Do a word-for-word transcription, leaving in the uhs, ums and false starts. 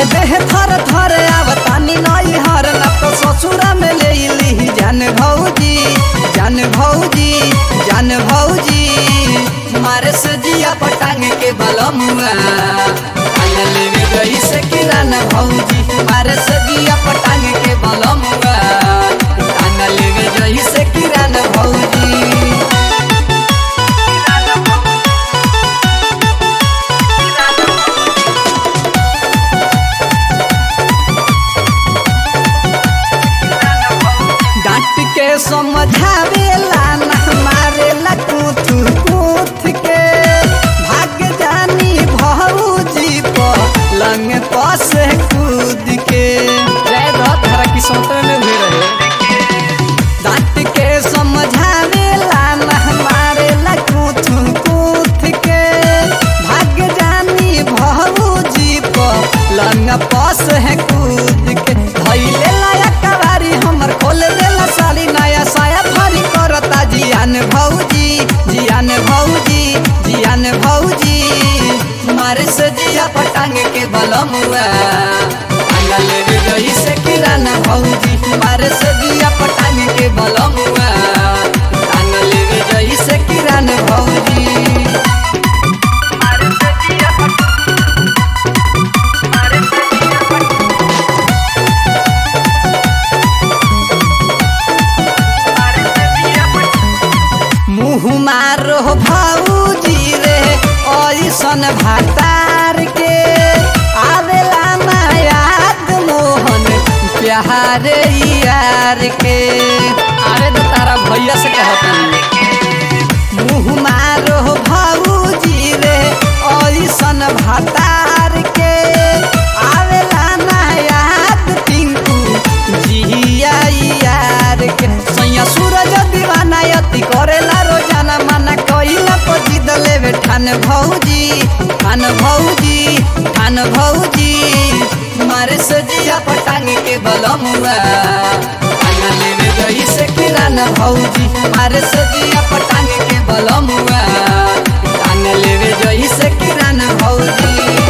मारे देह थर थर आवतानी नई हर ना तो ससुरा में ले ली जान भौजी जान भौजी जान भौजी मारे सजिया पटांग के बलमुआ आंगले में गई से किराना भौजी मारे सजिया पटांग के बलमुआ आंगले में गई से किराना भौजी। के समझावेला ना मारेला कूथ कूथ के भाग जानी भौजी पलंग पास कूद के जय धरा की सोते में हुए रहे डांट के समझावेला ना मारेला कूथ कूथ के भाग जानी भौजी पलंग पास है कूद के धइले लाया कवारी हमर खोल देला साली नया साया भारी करता जियान भौजी जियान भौजी जियान भौजी मारे सजिया पटांग के बलमुआ आंगले में गई से किराना भौजी मारे सजिया पटांग के बलमुआ आंगले में गई से किराना भौजी। मुँह मारो भौजी रे ऐसन भातार के आवेला ना याद मोहन प्यार यार के अरे तो तारा भैया से कहता मुँह मारो भौजी रे ऐसन भातार के आवेला ना याद टिंकू जिया यार के सैया सूरज दीवाना यति करेला रोजाना माना कइला पजिद लेवे ठान भौजी ठान भौजी ठान भौजी मारे सजिया पटांग के बलमुआ आंगले में गई से किराना भौजी मारे सजिया पटांग के बलमुआ आंगले में गई से किराना भौजी।